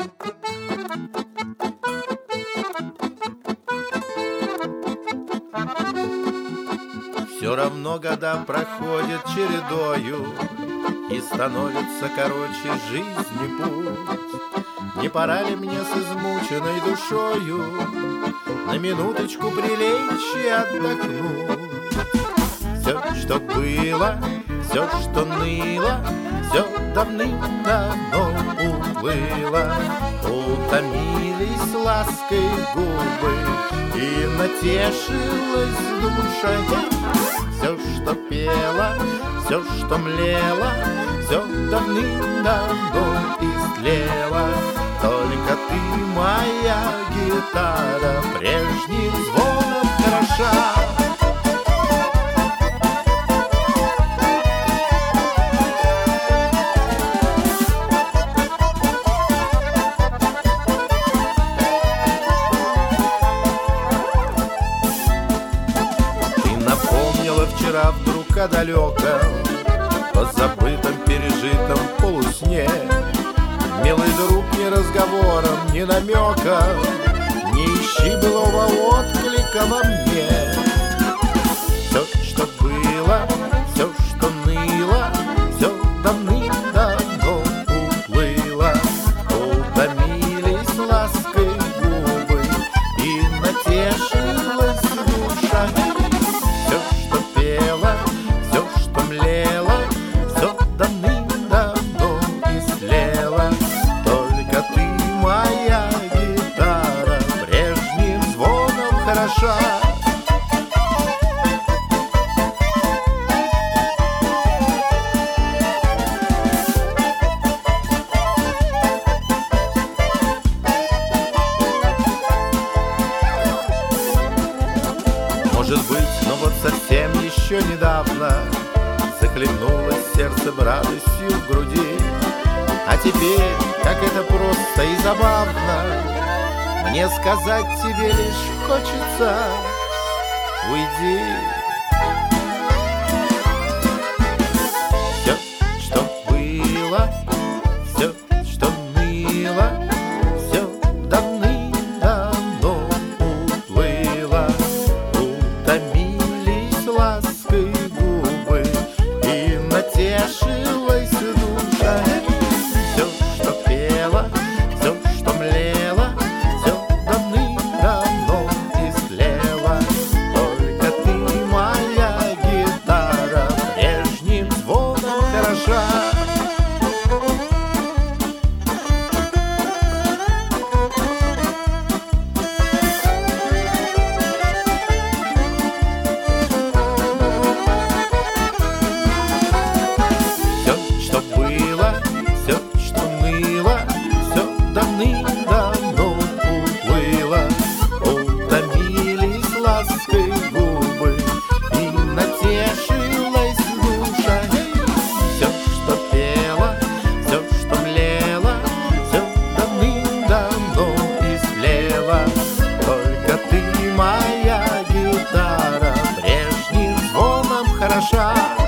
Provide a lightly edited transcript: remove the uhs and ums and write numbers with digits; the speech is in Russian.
Все равно года проходят чередою, и становится короче жизни путь. Не пора ли мне с измученной душою на минуточку прилечь и отдохнуть? Все, что было, все, что ныло, все давным-давно уплыло. Утомились лаской губы, и натешилась душа. Все, что пело, все, что млело, все давным-давно истлело. Только ты, моя гитара, прежним звоном хороша. Вчера вдруг о далеком, позабытом, пережитом полусне. Милый друг, ни разговором, ни намеком, не ищи былого отклика во мне. Все, что было, все, что ныло, все давным-давно уплыло. Утомились лаской губы, и натешилась душа. Может быть, но вот совсем еще недавно захлебнулось сердце радостью в груди. А теперь, как это просто и забавно, мне сказать тебе лишь хочется: уйди. Все, что было, все, что ныло, все давным-давно уплыло. Утомились лаской губы, и натешилась душа. Все, что пело, все, что млело, все давным-давно истлело. Только ты, моя гитара, прежним звоном хороша. Все, что было, все, что ныло, все давным-давно уплыло. Утомились лаской губы, и натешилась душа. Все, что пело, все, что млело, все давным-давно истлело. Только ты, моя гитара, прежним звоном хороша.